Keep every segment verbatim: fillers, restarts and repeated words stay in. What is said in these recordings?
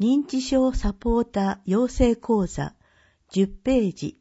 認知症サポーター養成講座じゅっページ。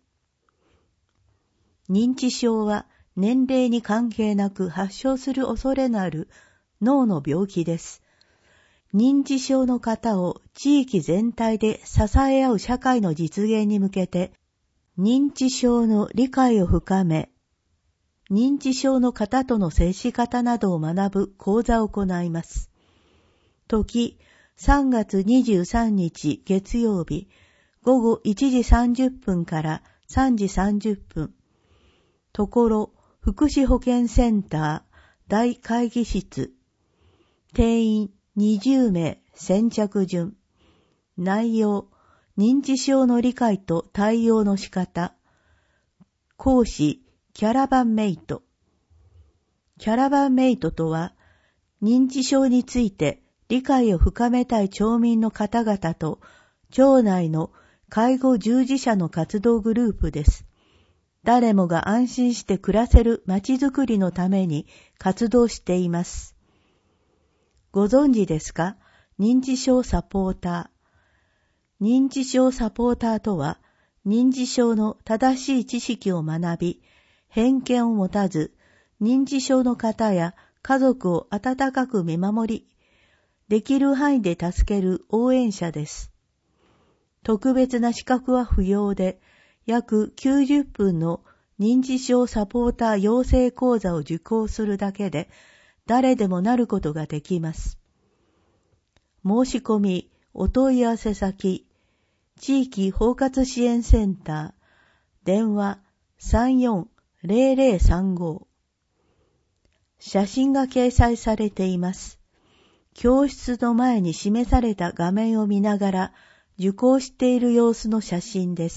認知症は年齢に関係なく発症する恐れのある脳の病気です。認知症の方を地域全体で支え合う社会の実現に向けて、認知症の理解を深め、認知症の方との接し方などを学ぶ講座を行います。時、さんがつにじゅうさんにち月曜日、ごごいちじさんじゅっぷんからさんじさんじゅっぷん。ところ、福祉保健センター大会議室。定員にじゅうめい先着順。内容、認知症の理解と対応の仕方。講師、キャラバンメイト。キャラバンメイトとは、認知症について理解を深めたい町民の方々と、町内の介護従事者の活動グループです。誰もが安心して暮らせるまちづくりのために活動しています。ご存知ですか？認知症サポーター。認知症サポーターとは、認知症の正しい知識を学び、偏見を持たず、認知症の方や家族を温かく見守り、できる範囲で助ける応援者です。特別な資格は不要で、約きゅうじゅっぷんの認知症サポーター養成講座を受講するだけで、誰でもなることができます。申し込み、お問い合わせ先、地域包括支援センター、電話 さんよんゼロゼロさんご。写真が掲載されています。教室の前に示された画面を見ながら受講している様子の写真です。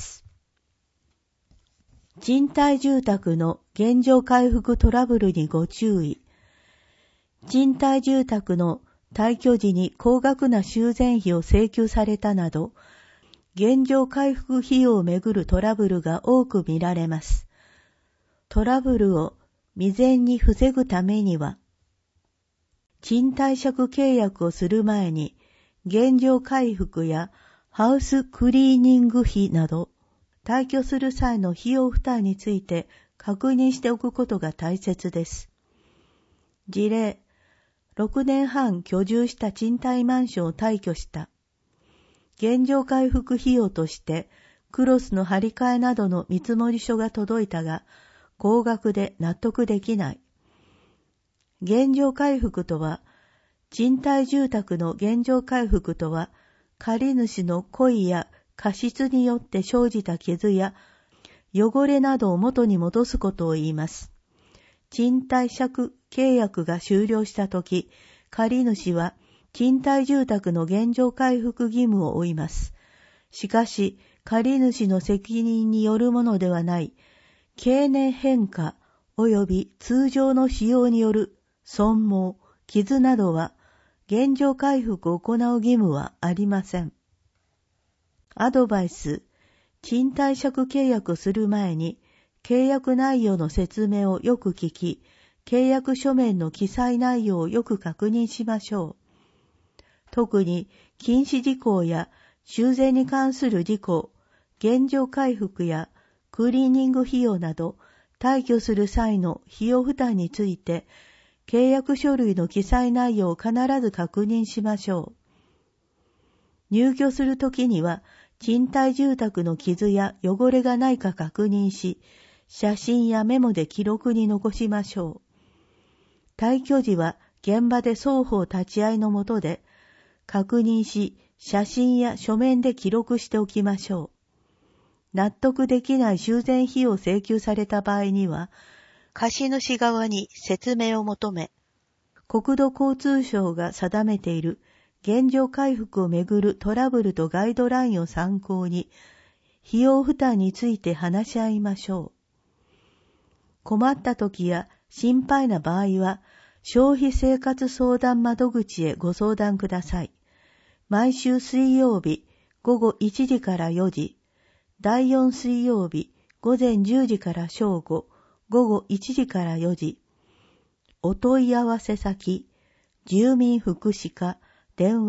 賃貸住宅の現状回復トラブルにご注意。賃貸住宅の退去時に高額な修繕費を請求されたなど、現状回復費用をめぐるトラブルが多く見られます。トラブルを未然に防ぐためには、賃貸借契約をする前に、現状回復やハウスクリーニング費など、退去する際の費用負担について確認しておくことが大切です。事例、ろくねんはん居住した賃貸マンションを退去した。現状回復費用として、クロスの張り替えなどの見積書が届いたが、高額で納得できない。現状回復とは、賃貸住宅の現状回復とは、借主の故意や過失によって生じた傷や汚れなどを元に戻すことを言います。賃貸借契約が終了したとき、借主は賃貸住宅の現状回復義務を負います。しかし、借主の責任によるものではない、経年変化及び通常の使用による損耗、傷などは、現状回復を行う義務はありません。アドバイス、賃貸借契約する前に、契約内容の説明をよく聞き、契約書面の記載内容をよく確認しましょう。特に、禁止事項や修繕に関する事項、現状回復やクリーニング費用など、退去する際の費用負担について、契約書類の記載内容を必ず確認しましょう。入居するときには、賃貸住宅の傷や汚れがないか確認し、写真やメモで記録に残しましょう。退去時は現場で双方立ち会いのもとで、確認し、写真や書面で記録しておきましょう。納得できない修繕費を請求された場合には、貸主側に説明を求め、国土交通省が定めている現状回復をめぐるトラブルとガイドラインを参考に、費用負担について話し合いましょう。困った時や心配な場合は、消費生活相談窓口へご相談ください。毎週水曜日ごごいちじからよじ、だいよん水曜日午前じゅうじから正午、ごごいちじからよじ。お問い合わせ先、住民福祉課、電話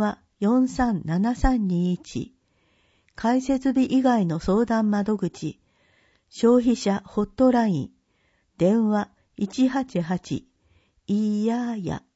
よんさんななさんにいち、開設日以外の相談窓口、消費者ホットライン、電話いちはちはち、いやーや。